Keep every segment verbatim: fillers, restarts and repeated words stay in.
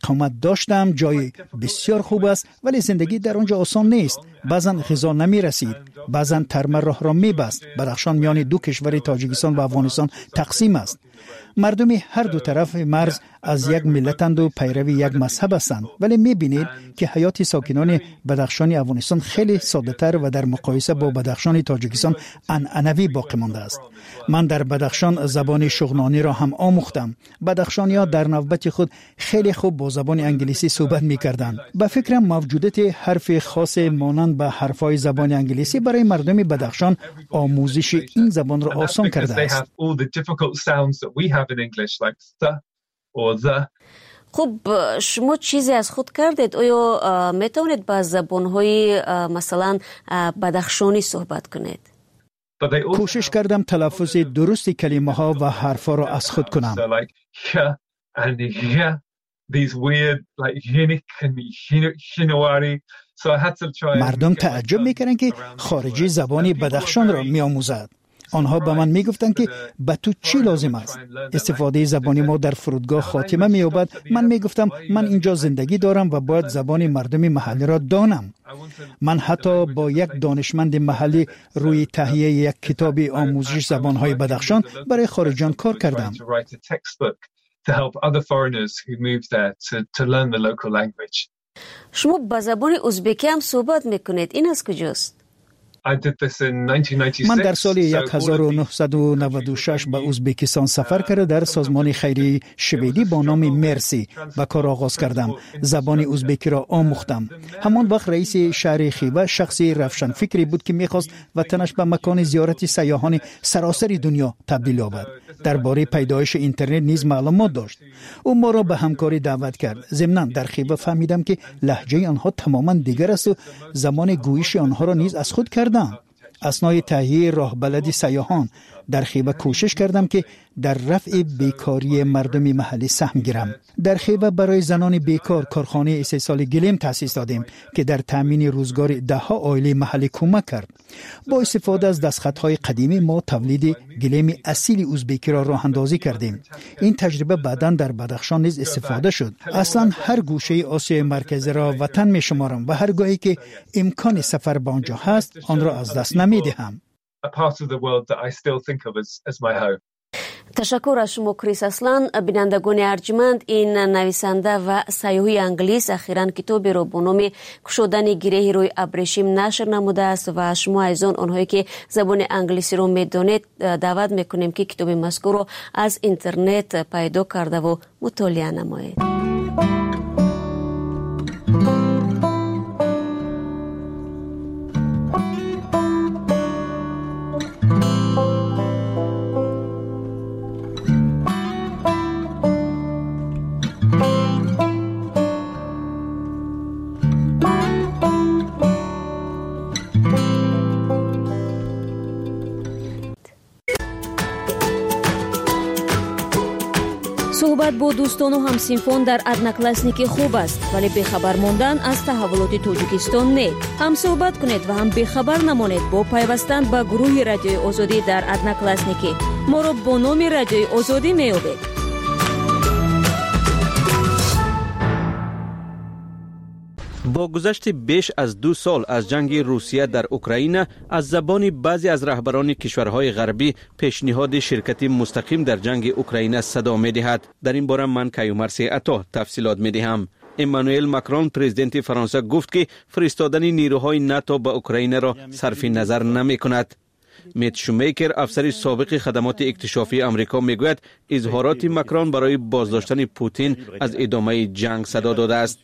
اقامت داشتم. جای بسیار خوب است ولی زندگی در آنجا آسان نیست. بعضا غذا نمی رسید، بعضا ترمه راه را می بست. بدخشان میان دو کشور تاجیکستان و افغانستان تقسیم است. مردمی هر دو طرف مرز از یک ملتند و پیروی یک مذهب هستند، ولی می‌بینید که حیات ساکنان بدخشان افغانستان خیلی ساده‌تر و در مقایسه با بدخشان تاجیکستان عنعنوی باقی مانده است. من در بدخشان زبان شغنانی را هم آموختم. بدخشانی‌ها در نوبت خود خیلی خوب با زبان انگلیسی صحبت می‌کردند. به فکرم موجودیت حرف خاص مانند به حرف‌های زبان انگلیسی برای مردم بدخشان آموزش این زبان را آسان کرده است. in English like the or the. خب شما چیزی از خود کردید؟ آیا میتونید با زبان‌های مثلا بدخشانی صحبت کنید؟ کوشش کردم تلفظ درست کلمه ها و حرفا را از خود کنم. مردم تعجب میکنن که خارجی زبانی بدخشان را میآموزد. آنها به من میگفتند که به تو چی لازم است؟ استفاده زبانی ما در فرودگاه خاتمه مییابد. من میگفتم من اینجا زندگی دارم و باید زبان مردم محلی را دانم. من حتی با یک دانشمند محلی روی تهیه یک کتاب آموزش زبانهای بدخشان برای خارجیان کار کردم. شما با زبان ازبکی هم صحبت میکنید، این از کجاست؟ من در سال هزار و نهصد و نود و شش به ازبکستان سفر کرده در سازمان خیریه شویدی با نام مرسی به کار آغاز کردم. زبان ازبکی را آموختم. همان وقت رئیس شهر خیبه شخصی روشن فکری بود که میخواست وطنش به مکان زیارت سیاحان سراسر دنیا تبدیل یابد. درباره پیدایش اینترنت نیز معلومات داشت. او ما را به همکاری دعوت کرد. ضمناً در خیبه فهمیدم که لهجه آنها تماماً دیگر است و زمان گویش آنها را نیز از خود کردم. اثنای تهیه راهبلد سیاحان در خیبه کوشش کردم که در رفع بیکاری مردم محلی سهم گیرم. در خیبه برای زنان بیکار کارخانه استحصال گلیم تأسیس دادیم که در تامین روزگار ده ها عائله محلی کمک کرد. با استفاده از دستخطهای قدیمی ما تولید گلیم اصیل ازبکی را راه اندازی کردیم. این تجربه بعداً در بدخشان نیز استفاده شد. اصلا هر گوشه آسیای مرکزی را وطن می شمارم و هر گاهی که امکان سفر به آنجا هست آن را از دست نمی دهم. تشکر از شما کریس اسلان. بینندگان ارجمند، این نویسنده و سیاحی انگلیس اخیراً کتابی را با نام گشودن گره روی ابریشم نشر نموده است و شما ایزان آنهایی که زبان انگلیسی را میدانید دعوت میکنیم که کتاب مذکور را از اینترنت پیدا کرده و مطالعه نمایید. صحبت با دوستان و همسینفان در ادناکلاسنیکی خوب است، ولی بیخبر ماندن از تحولات تاجیکستان نه. هم صحبت کنید و هم بیخبر نمانید با پیوستن به گروه رادیوی آزادی در ادناکلاسنیکی. ما را با نام رادیوی آزادی میابید. با گذشت بیش از دو سال از جنگ روسیه در اوکراین، از زبان بعضی از رهبران کشورهای غربی پیشنهاد شرکت مستقیم در جنگ اوکراین صدا می دهد. در این باره من کیومرث عطا تفصیلات می دهم. امانوئل ماکرون پرزیدنت فرانسه گفت که فرستادن نیروهای ناتو به اوکراین را صرف نظر نمی کند. میت شومیکر افسر سابق خدمات اکتشافی آمریکا میگوید اظهارات ماکرون برای بازداشتن پوتین از ادامه جنگ صدا داده است.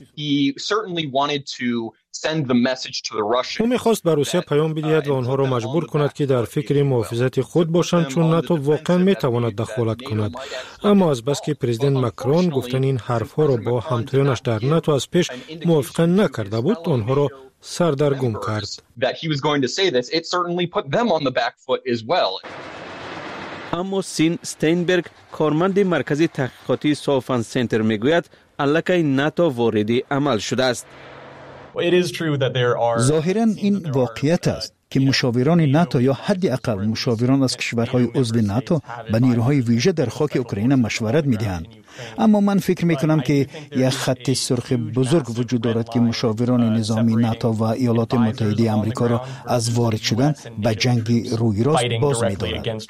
او میخواست به روسیه پیام بدهد و آنها را مجبور کند که در فکر محافظت خود باشند، چون ناتو واقعا میتواند دخالت کند. اما از بس که پرزیدنت ماکرون گفتن این حرفها را با همتایانش در ناتو از پیش موافقه نکرده بود، آنها را سردرگم کرد. اما سین استینبرگ کارمند مرکز تحقیقاتی سافن سنتر میگوید الکی ناتو وارد عمل شده است. ظاهراً این واقعیت است که مشاوران ناتو یا حداقل مشاوران از کشورهای عضو ناتو به نیروهای ویژه در خاک اوکراین مشورت می‌دهند. اما من فکر می‌کنم که یک خط سرخ بزرگ وجود دارد که مشاوران نظامی ناتو و ایالات متحده آمریکا را از وارد شدن به جنگ روی راست باز می‌دارد.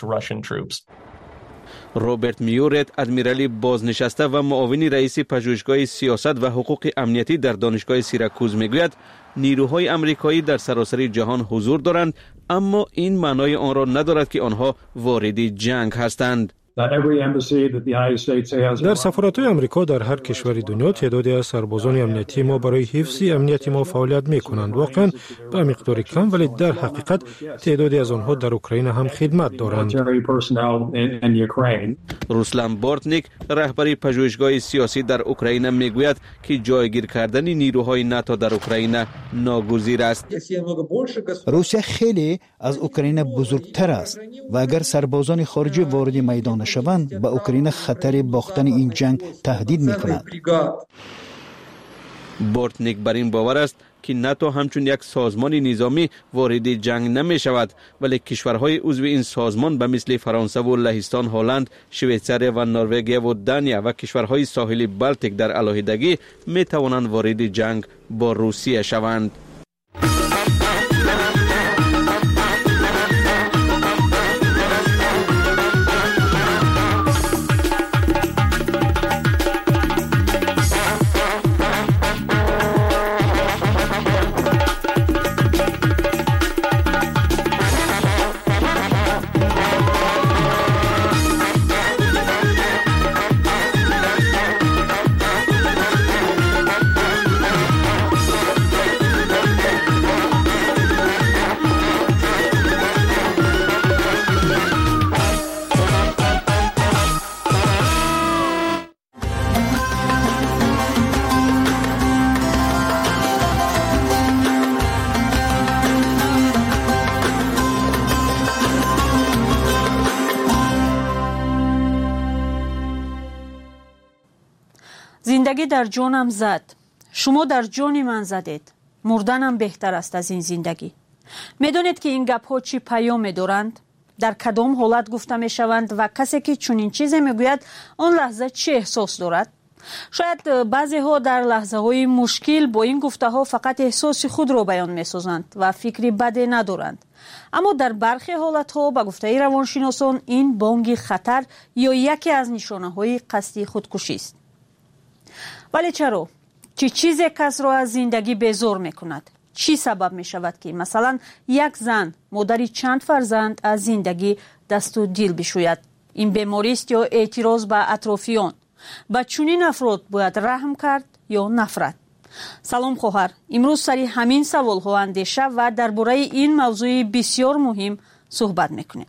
روبرت میورت، ادمیرالی بازنشسته و معاون رئیس پژوهشگاه سیاست و حقوق امنیتی در دانشگاه سیراکوز میگوید نیروهای آمریکایی در سراسر جهان حضور دارند، اما این معنای آن را ندارد که آنها وارد جنگ هستند. در سفارت‌های آمریکا در هر کشور دنیا تعدادی از سربازان امنیتی ما برای حفظ امنیت ما فعالیت می‌کنند. واقعاً به مقدار کم، ولی در حقیقت تعدادی از آنها در اوکراین هم خدمت دارند. روسلان بورتنیک، رهبر پژوهشگاه سیاسی در اوکراین میگوید که جایگیر کردن نیروهای ناتو در اوکراین ناگزیر است. روسیه خیلی از اوکراین بزرگتر است و اگر سربازان خارجی وارد میدان شوند به اوکراین خطر باختن این جنگ تهدید می‌کند. بورتنیک بر این باور است که ناتو همچون یک سازمان نظامی وارد جنگ نمی شود، ولی کشورهای عضو این سازمان به مثل فرانسه و لهستان، هلند، شویتزاری و نروژ و دانیا و کشورهای ساحلی بالتیک در علیحدگی می توانند وارد جنگ با روسیه شوند. زندگی در جانم زد. شما در جان من زدید. مردنم بهتر است از این زندگی. میدونید که این گپ ها چی پیام دارند؟ در کدام حالت گفته می شوند و کسی که چنین چیزی میگوید آن لحظه چه احساس دارد؟ شاید بعضی ها در لحظه های مشکل با این گفته ها فقط احساس خود را بیان می سازند و فکری بدی ندارند. اما در برخی حالت ها به گفته روانشناسان این بانگ خطر یا یکی از نشانه های قصدی خودکشی است. ولی چرا؟ چه چیزی کس را از زندگی بیزار می کند؟ چی سبب می شود که مثلا یک زن مادری چند فرزند از زندگی دست و دل بشوید؟ این بیماری است یا اعتراض به اطرافیان؟ به چنین افراد باید رحم کرد یا نفرت؟ سلام خواهر، امروز سری همین سوال ها اندیشه و درباره این موضوع بسیار مهم صحبت میکنیم.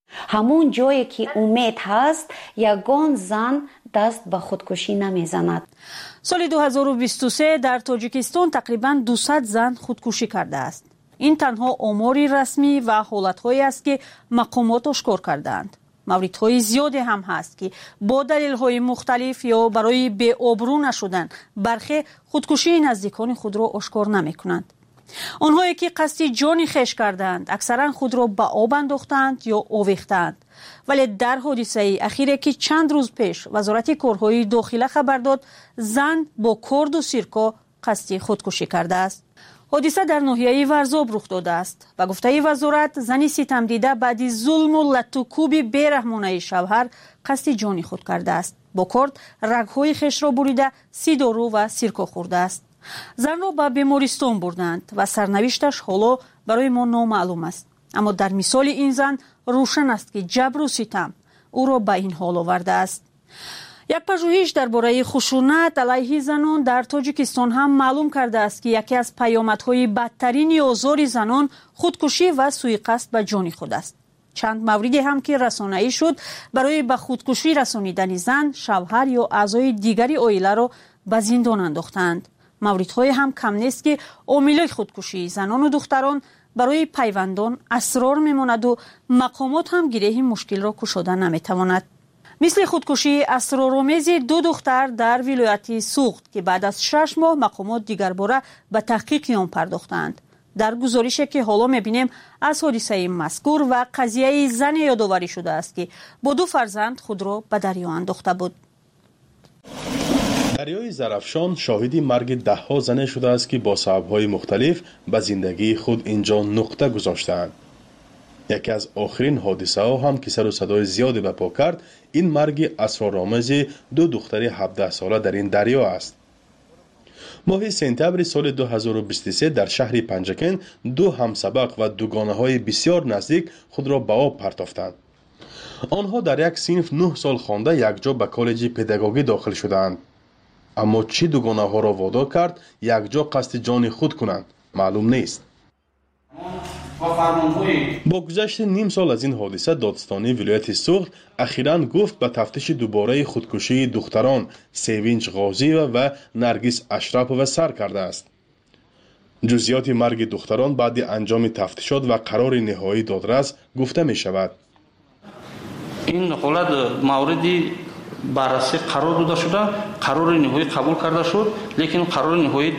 همون جایی که امید هست یگان زن دست به خودکشی نمیزند. سال دو هزار و بیست و سه در تاجیکستان تقریباً دویست زن خودکشی کرده است. این تنها آماری رسمی و حالت‌هایی است که مقامات اشکار کردند. موردهای زیادی هم هست که با دلیل‌های مختلف یا برای بی آبرو نشدن برخی خودکشی نزدیکان خود را اشکار نمی‌کنند. آنهایی که قصد جان خویش کردند اکثرا خود را به آب انداختند یا آویختند. ولی در حادثه اخیری که چند روز پیش وزارت کارهای داخله خبر داد زن با کارد و سیرکا قصد خودکشی کرده است. حادثه در ناحیه ورزاب رخ داده است. به گفته وزارت زنی ستم دیده بعد ظلم و لطوکوب بیرحمانه شوهر قصد جان خود کرده است. با کارد رگ‌های خویش را بریده سی دارو و سیرکا خورده است. زن را به بیمارستان بردند و سرنوشتش حالا برای ما نامعلوم است. اما در مثال این زن روشن است که جبر و ستم او را به این حال آورده است. یک پژوهش درباره خشونت علیه زنان در تاجیکستان هم معلوم کرده است که یکی از پیامدهای بدترین آزار زنان خودکشی و سوءقصد به جان خود است. چند موردی هم که رسانه‌ای شد برای به خودکشی رسانیدن زن، شوهر یا اعضای دیگری عائله را به زندان انداختند. موردهای هم کم نیست که عامل خودکشی زنان و دختران برای پیوندان اسرار میماند و مقامات هم گره مشکل را گشوده نمیتواند. مثل خودکشی اسرارآمیز دو دختر در ولایت سوخت که بعد از شش ماه مقامات دیگر باره به تحقیق آن پرداختند. در گزارشی که حالا می‌بینیم از حادثه مذکور و قضیه زن یادآوری شده است که با دو فرزند خود را به دریا انداخته بود. دریای زرافشان شاهدی مرگ ده ها زن شده است که با سبب‌های مختلف به زندگی خود اینجا نقطه گذاشتند. یکی از آخرین حادثه ها هم که سر و صدای زیادی به پا کرد این مرگ اسرارآمیز دو دختر هفده ساله در این دریا است. ماه سپتامبر سال دو هزار و بیست و سه در شهر پنجکن دو همسبق و دوگانه های بسیار نزدیک خود را به آب پرتافتند. آنها در یک صنف نه سال خوانده یکجا به کالج پداگوژی داخل شدند. اما چی دوگانه ها را وادار کرد یکجا قصد جان خود کنند معلوم نیست. با گذشت نیم سال از این حادثه دادستانی ولایت سوخت اخیراً گفت به تفتیش دوباره خودکشی دختران سیوینج غازی و نرگس اشرف‌وا سر کرده است. جزئیات مرگ دختران بعد انجام تفتیشات و قرار نهایی دادرس گفته می شود. این حالت موردی بررسی قرار داده شده، قرار نهایی قبول کرده شد، لیکن قرار نهایی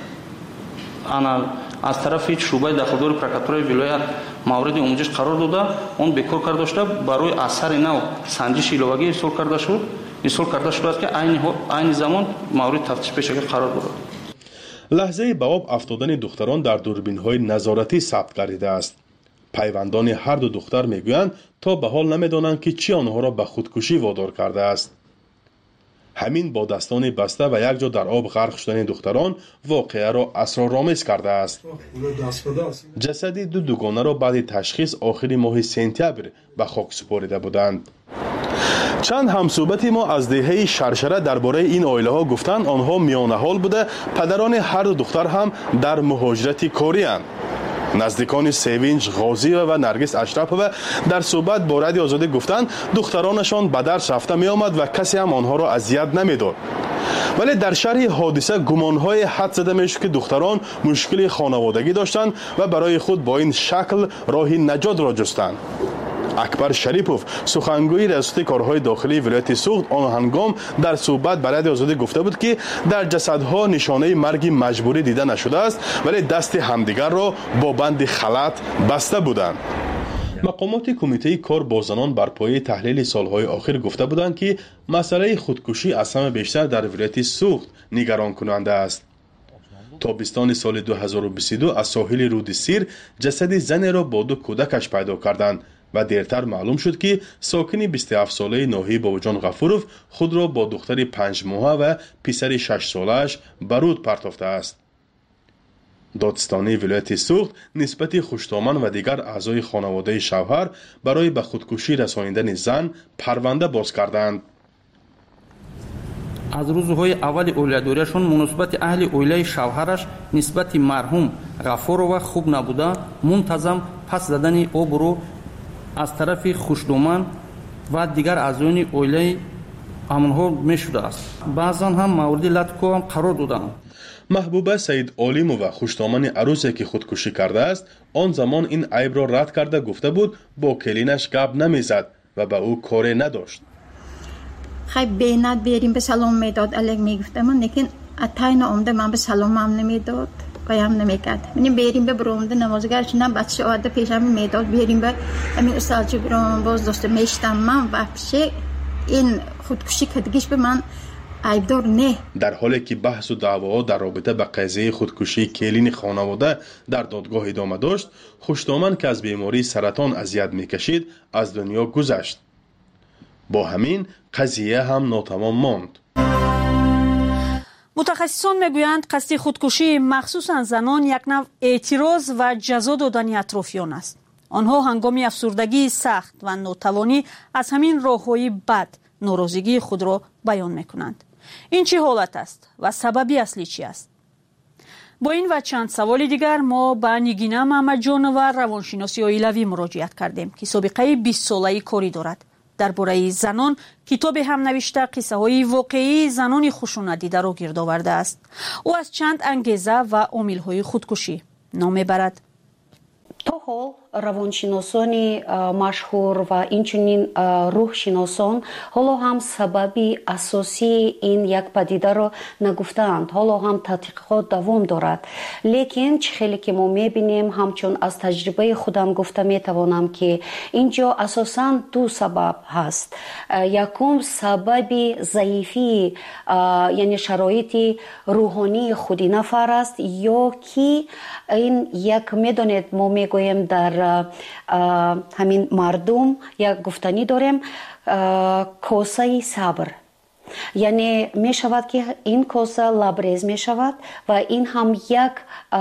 انا از طرف شعبه داخلدار پرکاتورای ولایت مورد آموزش قرار داده اون بکار کرده شده برای اثر نو سنجش ایلوگی ارسال کرده شد ارسال کرده شده است که عین عین زمان مورد تفتیش پیش قرار داده. لحظه به آب افتادن دختران در دوربین‌های نظارتی ثبت گردیده است. پیوندان هر دو دختر میگویند تا به حال نمیدانند که چی آنها را به خودکشی وادار کرده است. همین با دستان بسته و یک جا در آب غرق شدن دختران واقعه را اسرارآمیز کرده است. جسد دو دوگانه را بعد تشخیص آخر ماه سپتامبر به خاک سپرده بودند. چند همصحبت ما از دهه شرشره درباره این عائله ها گفتند آنها میانه حال بوده پدران هر دو دختر هم در مهاجرت کاری اند. نزدیکان سیوینج غازی و نرگس اشرف‌وا در صحبت با رادیو آزادی گفتند دخترانشان به درس رفته می آمد و کسی هم آنها را اذیت نمی‌داد. ولی در شرح حادثه گمان‌های حد زده می‌شد که دختران مشکل خانوادگی داشتند و برای خود با این شکل راه نجات را جستند. اکبر شریپوف سخنگوی ریاست کارهای داخلی ولایت سوخت آن هنگام در صحبت به رادیو آزادی گفته بود که در جسدها نشانه مرگ مجبوری دیده نشده است ولی دست همدیگر را با بند خلط بسته بودند. مقامات کمیته کار با زنان بر پایه تحلیل سالهای آخر گفته بودند که مسئله خودکشی از همه بیشتر در ولایت سوخت نگران کننده است. تابستان سال دو هزار و بیست و دو از ساحل رود سیر جسد زن را با دو کودکش پیدا کردند و دیرتر معلوم شد که ساکن بیست و هفت ساله ناهی باباجان غفوروف خود را با دختر پنج ماهه و پسر شش سالش به رود پرتافته است. دادستانی ولایت سوخت نسبت خوشتامن و دیگر اعضای خانواده شوهر برای به خودکشی رسانیدن زن پرونده باز کردند. از روزهای اول اولاداریشون مناسبت اهل اویله شوهرش نسبت مرحوم غفورова خوب نبوده منتظم پس زدن آب رو از طرف خوشدامن و دیگر اعضای اویله همونها میشده است. بعضا هم مورد لطکو هم قرار دادند. محبوبه سید عالیمووا خوشدامن عروسی که خودکشی کرده است آن زمان این عیب را رد کرده گفته بود با کلینش گپ نمیزد و به او کاری نداشت. خیلی بینت بیاریم به سلام میداد الگ میگفتم لیکن اتاین آمده من به سلام هم نمیداد و هم نمیکرد. منیم بیاریم به برامده نمازگرش نه بچه آده پیشم میداد بیاریم به همین استالچه برام باز دوست میشتم من و پیشه این خودکشی کردگیش به من عیبدار نه. در حالی که بحث و دعواها در رابطه با قضیه خودکشی کلین خانواده در دادگاه ادامه داشت خوشدامن که از بیماری سرطان اذیت میکشید از دنیا گذشت. با همین قضیه هم ناتمام ماند. متخصصان میگویند قصد خودکشی مخصوصا زنان یک نوع اعتراض و جزا دادن اطرافیان است. آنها هنگام افسردگی سخت و ناتوانی از همین راههای بد ناراضگی خود را بیان میکنند. این چه حالت است و سببی اصلی چی است؟ با این و چند سوال دیگر ما به نگینه محمد جان و روانشناسی عائلوی مراجعت کردیم که سابقه بیست ساله‌ای کاری دارد. درباره زنان کتاب هم نوشته قصه های واقعی زنان خشونت دیده را گرد آورده است. او از چند انگیزه و عامل های خودکشی نام میبرد. تا ҳол равоншиносони машҳур ва инчунин рӯҳшиносон ҳоло ҳам сабаби асосии ин як падидаро нагуфтаанд. ҳоло ҳам тадқиқот давом дорад. лекин чӣ хеле ки мо мебинем, ҳамчун аз таҷрибаи худам гуфта метавонам ки инҷо асосан ду сабаб ҳаст. Якум сабаби заифии яъне шароити рӯҳонии худи нафар аст, ё ки ин як медонед мо мегӯем дар ҳамин мардум як гуфтанӣ дорем косаи сабр. яъне мешавад ки ин коса лабрез мешавад ва ин ҳам як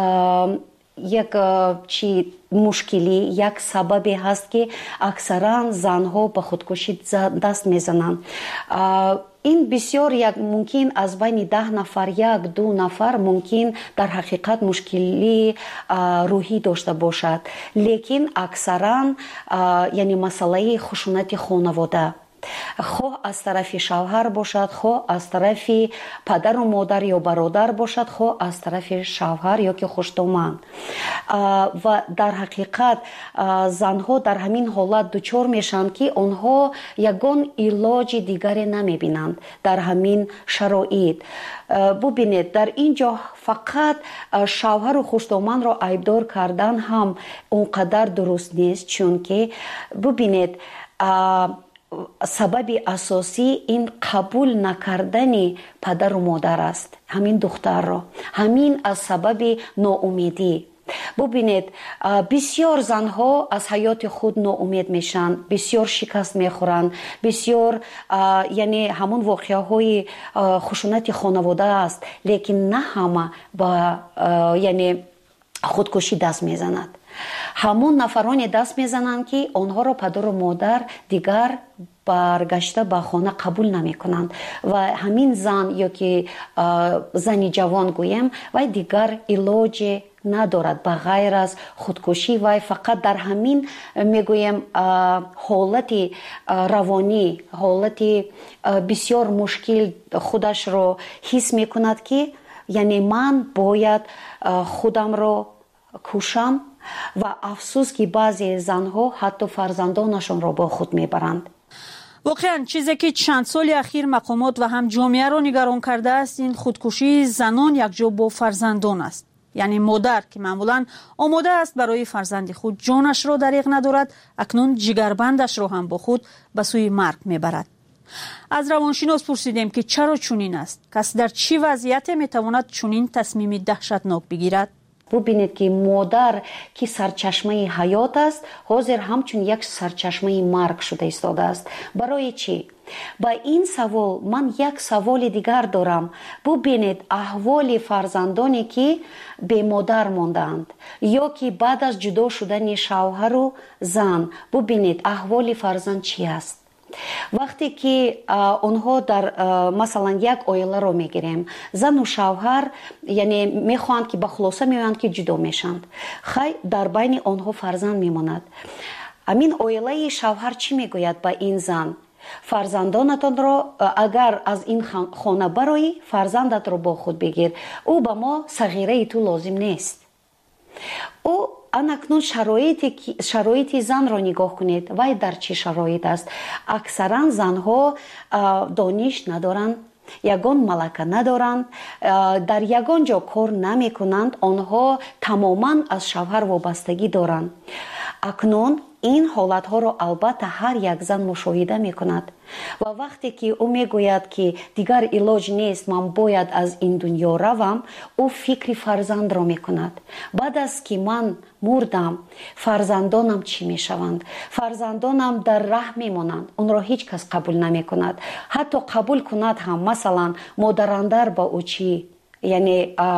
як чи мушкилӣ, як сабабе ҳаст ки аксаран занҳо ба худкушӣ даст мезананд. ин бисёр як мумкин аз байни даҳ нафар як ду нафар мумкин дар ҳақиқат мушкилии рӯҳӣ дошта бошад, лекин аксаран яъне масъалаи хушунати хонавода хоҳ аз тарафи шавҳар бошад, хоҳ аз тарафи падару модар ё бародар бошад, хоҳ аз тарафи шавҳар ё ки хуштоманд. ва дар ҳақиқат занҳо дар ҳамин ҳолат дучор мешаванд ки онҳо ягон илоҷи дигаре намебинанд дар ҳамин шароит. бубинед, дар ин ҷо фақат шавҳару хуштомандро айбдор кардан ҳам он қадар дуруст нест, чунки бубинед сабаби асосӣ ин қабул накардани падару модар аст, ҳамин духтарро. ҳамин аз сабаби ноумедӣ. бубинед, бисёр занҳо аз ҳаёти худ ноумед мешанд, бисёр шикаст мехӯранд, бисёр яъне ҳамон воқеаҳои хушунати хонавода аст, лекин на ҳама ба яъне худкушӣ даст мезанад. ҳамон нафароне даст мезананд ки онҳоро падару модар дигар баргашта ба хона қабул намекунанд ва ҳамин зан ё ки зани ҷавон гӯем, вай дигар илоҷе надорад ба ғайр аз худкушӣ. вай фақат дар ҳамин мегӯем ҳолати равонӣ, ҳолати бисёр мушкил худашро ҳис мекунад ки яъне ман бояд худамро кушам ва афсӯс ки баъзе занҳо ҳатто фарзандонашонро бо худ мебаранд. воқеан чизе ки чанд соли ахир мақомот ва ҳам ҷомеаро нигарон кардааст, ин худкушии занон якҷо бо фарзандон аст. яъне модар ки маъмулан омода аст барои фарзанди худ ҷонашро дариғ надорад, акнун ҷигарбандашро ҳам бо худ ба сӯи марг мебарад. аз равоншинос пурсидем ки чаро чунин аст? кас дар чӣ вазъияте метавонад чунин тасмими таҳшатнок бигирад? бубинед ки модар ки сарчашмаи ҳаёт аст, ҳозир ҳамчун як сарчашмаи марг шуда истодааст. барои чӣ? ба ин савол ман як саволи дигар дорам. бубинед аҳволи фарзандоне ки бемодар мондаанд ё ки баъд аз ҷудо шудани шавҳару зан, бубинед аҳволи фарзанд чӣ аст? вақте ки онҳо дар масалан як оиларо мегирем, зану шавҳар яъне мехоҳанд ки ба хулоса меоянд ки ҷудо мешанд, хай дар байни онҳо фарзанд мемонад. амин оилаи шавҳар чӣ мегӯяд ба ин зан? фарзандонатонро агар аз ин хона бароӣ, фарзандатро бо худ бигир, ӯ ба мо сағираи ту лозим нест. ӯ анакнун шароити занро нигоҳ кунед, вай дар чӣ шароит аст? аксаран занҳо дониш надоранд, ягон малака надоранд, дар ягон ҷо кор намекунанд, онҳо тамоман аз шавҳар вобастагӣ доранд. акнун ин ҳолатҳоро албатта ҳар як зан мушоҳида мекунад ва вақте ки ӯ мегӯяд ки дигар илоҷ нест, ман бояд аз ин дунё равам, ӯ фикри фарзандро мекунад. баъд аз ки ман мурдам, фарзандонам чӣ мешаванд? фарзандонам дар раҳ мемонанд, онро ҳеҷ кас қабул намекунад. ҳатто қабул кунад ҳам, масалан модарандар ба ӯ чӣ, яъне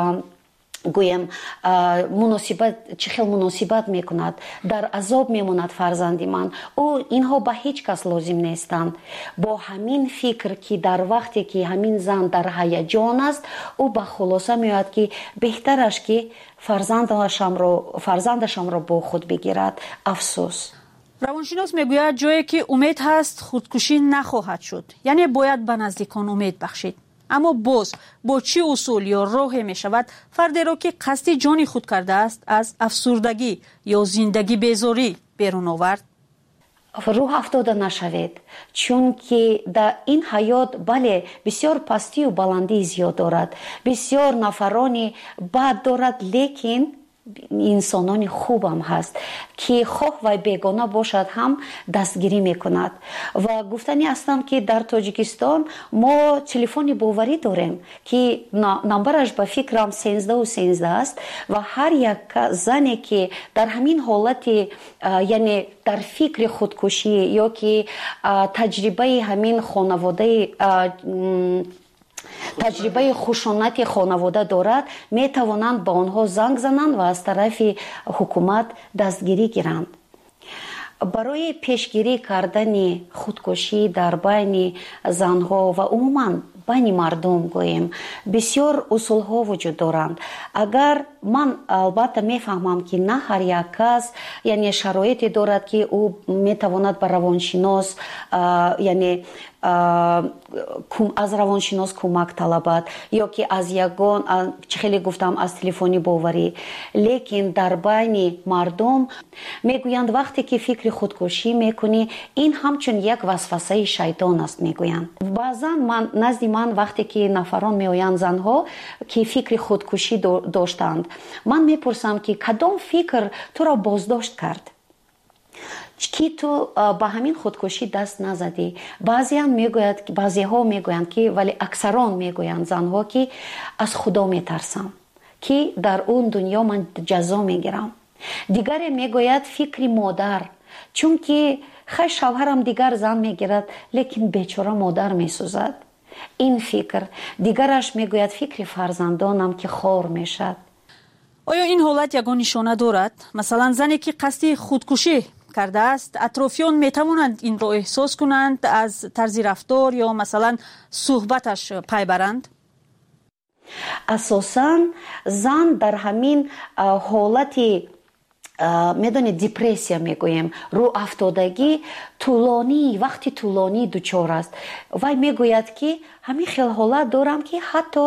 гӯем муносибат чӣ хел муносибат мекунад, дар азоб мемонад фарзанди ман, ӯ инҳо ба ҳеҷ кас лозим нестанд. бо ҳамин фикр ки дар вақте ки ҳамин зан дар ҳаяҷон аст, ӯ ба хулоса меояд ки беҳтараш ки фарзандашамро фарзандашамро бо худ бигирад. афсӯс. равоншинос мегӯяд ҷое ки умед ҳаст, худкушӣ нахоҳад шуд, яъне бояд ба наздикон умед бахшид. اما باز با چه اصول یا راه می شود فردی را که قصد جان خود کرده است از افسردگی یا زندگی بیزاری بیرون آورد؟ روح افتاده نشوید، چون که در این حیات بله بسیار پستی و بلندی زیاد دارد، بسیار نفرانی بد دارد، لیکن انسانان خوب هم هست که خواه و بیگانه باشد هم دستگیری میکند. و گفتنی هستم که در تاجیکستان ما تلفن باوری داریم که نمبرش به فکرم سیزده و سیزده است و هر یک زنی که در همین حالت یعنی در فکر خودکشی یا که تجربه همین خانواده تجربه خشونت خانواده دارد می توانند به آنها زنگ زنند و از طرف حکومت دستگیری گیرند. برای پیشگیری کردن خودکشی در بین زنها و عموما بین مردم گوییم بسیار اصول ها وجود دارند. اگر من البته میفهمم که نه هر یک کس یعنی شرایطی دارد که او میتواند به روانشناس یعنی از روانشناس کمک طلبد یا که از یگان خیلی گفتم از تلفنی باوری، لیکن در بین مردم میگویند وقتی که فکر خودکشی میکنی این همچون یک وسوسه شیطان است میگویند. بعضا من نزد من وقتی که نفران میآیند زنها که فکر خودکشی داشتند من میپرسم که کدام فکر تو را بازداشت کرد که تو با همین خودکشی دست نزدی؟ بعضی هم میگوید بعضی ها میگویند که ولی اکثران میگویند زنها که از خدا میترسم که در اون دنیا من جزا میگیرم. دیگری میگوید فکر مادر، چون که خیلی شوهرم دیگر زن میگیرد لیکن بیچاره مادر میسوزد. این فکر. دیگرش میگوید فکر فرزندانم که خار میشد. آیا این حالت یگان نشانه دارد؟ مثلا زنی که قصد خودکشی کرده است اطرافیان میتوانند این را احساس کنند از طرز رفتار یا مثلا صحبتش پی برند؟ اساساً زن در همین حالتی میدونید دپرسیا میگویم رو افتادگی طولانی وقتی طولانی دچار است. وای میگوید که همین خیلی حالت دارم که حتی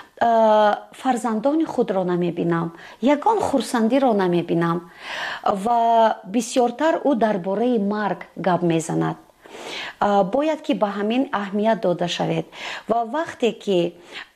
فرزندان خود را نمیبینم، یگان خورسندی را نمیبینم و بسیارتر او درباره مرگ گپ میزند. باید که به همین اهمیت داده شود و وقتی که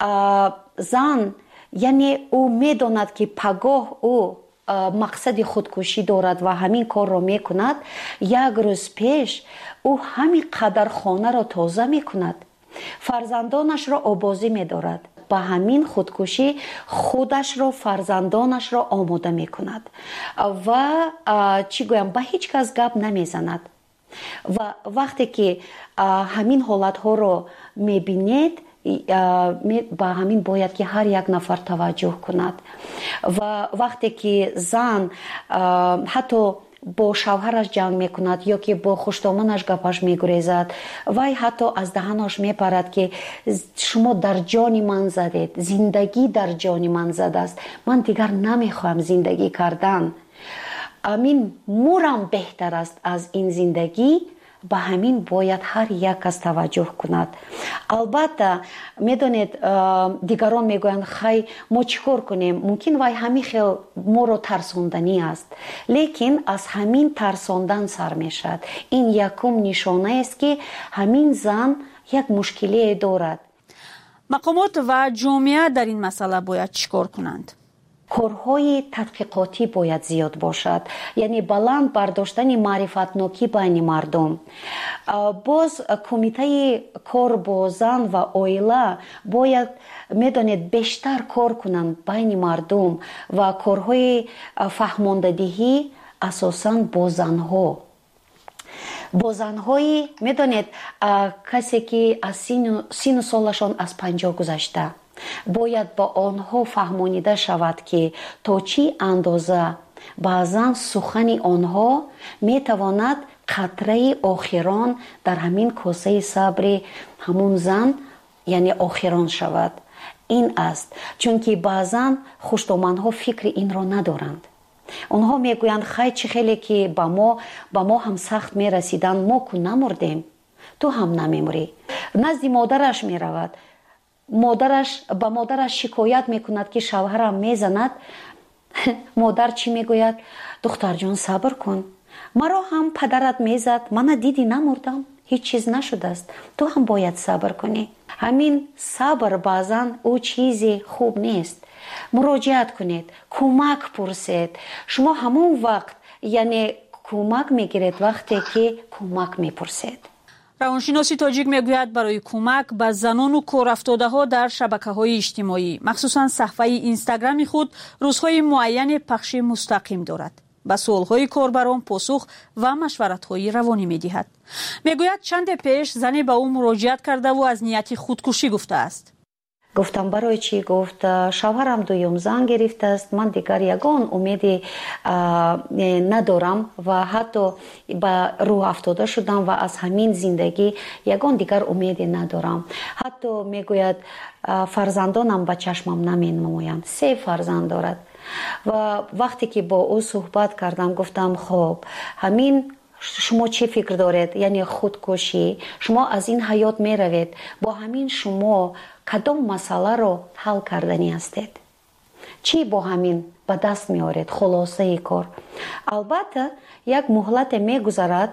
زن یعنی او میداند که پگاه او مقصد خودکشی دارد و همین کار را میکند، یک روز پیش او همین قدر خانه را تازه میکند، فرزندانش را آبازی میدارد، با همین خودکشی خودش را فرزندانش را آماده میکند و چی گویم به هیچ کس گپ نمیزند. و وقتی که همین حالت ها را میبینید با همین باید که هر یک نفر توجه کند. و وقتی که زن حتی با شوهرش جنگ میکند یا که با خوشدامنش گپش میگریزد وای حتی از دهنش میپرد که شما در جان من زدید، زندگی در جان من زده است، من دیگر نمیخواهم زندگی کردن، امین مورم بهتر است از این زندگی. به همین باید هر یک کس توجه کند. البته میدونید دیگران میگویند خی ما چیکار کنیم، ممکن وای همین خیلی ما رو ترساندنی است، لیکن از همین ترساندن سر میشد. این یکم نشانه است که همین زن یک مشکلی دارد. مقامات و جامعه در این مسئله باید چیکار کنند؟ کارهای تحقیقاتی باید زیاد باشد، یعنی بلند برداشتن معرفتناکی بین مردم. باز کمیته کار با زن و عائله باید میدانید بیشتر کار کنند بین مردم و کارهای فهماندهی اساساً با زنها. با زنهایی میدانید کسی که از سین و سالشان از پنجاه گذشته باید با آنها فهمانیده شود که تا چی اندازه بعضا سخن آنها میتواند قطره آخران در همین کاسه صبر همون زن یعنی آخران شود. این است چون که بعضا خوشدامنها فکر این را ندارند. آنها میگویند خیلی چه خیلی که با ما با ما هم سخت میرسیدن، ما که نمردیم تو هم نمیمری. نزد مادرش میرود، مادرش به مادرش شکایت میکند که شوهرم میزند، مادر چی میگوید؟ دختر جان صبر کن، مرا هم پدرت میزد، من دیدی نمردم، هیچ چیز نشده است، تو هم باید صبر کنی. همین صبر بعضا او چیزی خوب نیست. مراجعت کنید، کمک پرسید. شما همون وقت یعنی کمک میگیرید وقتی که کمک میپرسید. روانشناسی تاجیک میگوید برای کمک به زنان و کارافتاده‌ها در شبکه‌های اجتماعی، مخصوصا صفحه اینستاگرام خود، روزهای معین پخش مستقیم دارد. به سوال‌های کاربران پاسخ و مشورت‌های روانی می‌دهد. میگوید چند پیش زنی به او مراجعت کرده و از نیت خودکشی گفته است. گفتم برای چی؟ گفت شوهرم دویم زن گرفته است، من دیگر یگان امیدی ندارم و حتی به روح افتاده شدم و از همین زندگی یگان دیگر امیدی ندارم. حتی میگوید فرزندانم به چشمم نمینمایند، سه فرزند دارد. و وقتی که با او صحبت کردم گفتم خب همین شما چه فکر دارید؟ یعنی خودکشی، شما از این حیات می روید، با همین شما کدام مسئله رو حل کردنی هستید؟ چی با همین به دست می آورید؟ خلاصه ای کار. البته یک مهلت می گذارد،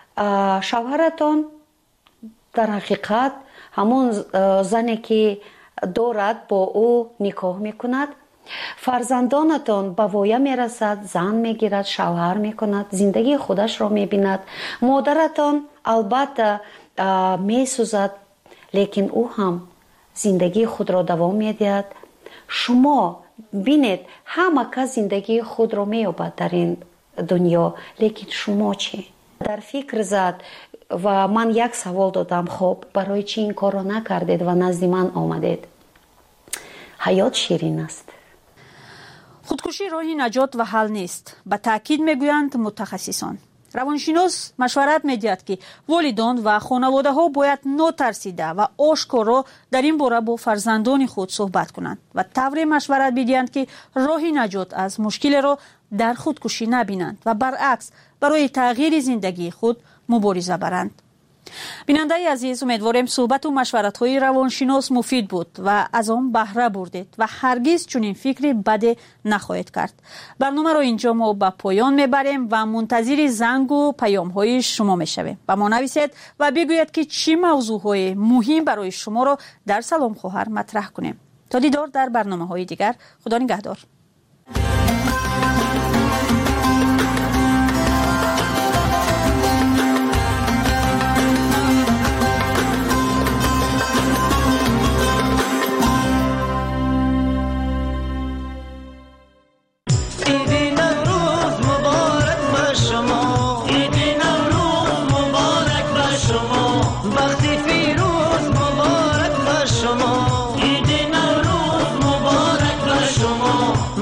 شوهرتان در حقیقت همون زنی که دارد با او نکاح می کند، فرزندانتان به وایه می رسد، زن می گیرد، شوهر می کند، زندگی خودش را می بیند. مادرتان البته می سوزد، لیکن او هم زندگی خود را دوام می دهد. شما بینید همه کس زندگی خود را می یابد در این دنیا، لیکن شما چی؟ در فکر زد و من یک سوال دادم، خب برای چی این کار را نکردید و نزد من آمدید؟ حیات شیرین است. خودکشی راهی نجات و حل نیست، به تاکید میگویند متخصصان. روانشناس مشورت میدهد که والدان و خانواده ها باید نترسیده و آشکارا در این باره با فرزندان خود صحبت کنند و طوری مشورت بدهند که راهی نجات از مشکل را در خودکشی نبینند و برعکس برای تغییر زندگی خود مبارزه برند. بیننده عزیز، امیدواریم صحبت و مشورت های روانشناس مفید بود و از آن بهره بردید و هرگز چنین فکری بد نخواهید کرد. برنامه را اینجا ما به پایان میبریم و منتظر زنگ و پیام های شما میشویم. و ما نویسید و بگویید که چی موضوع های مهم برای شما را در سلام خواهر مطرح کنیم. تا دیدار در برنامه های دیگر، خدا نگهدار. شما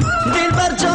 دلبر